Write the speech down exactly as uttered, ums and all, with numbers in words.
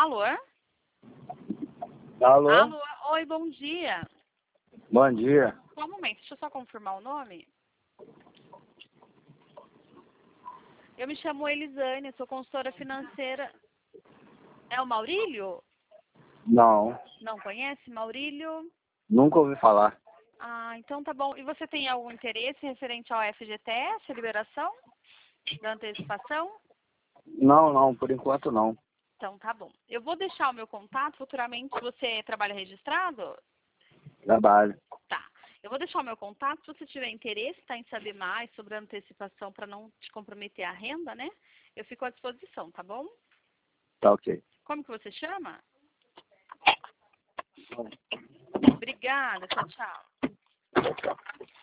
Alô? Alô? Alô? Oi, bom dia. Bom dia. Só um momento, deixa eu só confirmar o nome. Eu me chamo Elisane, sou consultora financeira. É o Maurílio? Não, Não conhece Maurílio? nunca ouvi falar. Ah, então tá bom. E você tem algum interesse referente ao F G T S, a liberação da antecipação? Não, não, por enquanto não. Então tá bom. Eu vou deixar o meu contato, futuramente você trabalha registrado? Trabalho. Tá. Eu vou deixar o meu contato, se você tiver interesse tá, em saber mais sobre a antecipação para não te comprometer a renda, né? Eu fico à disposição, tá bom? Tá ok. Como que você chama? Obrigada, tchau, tchau.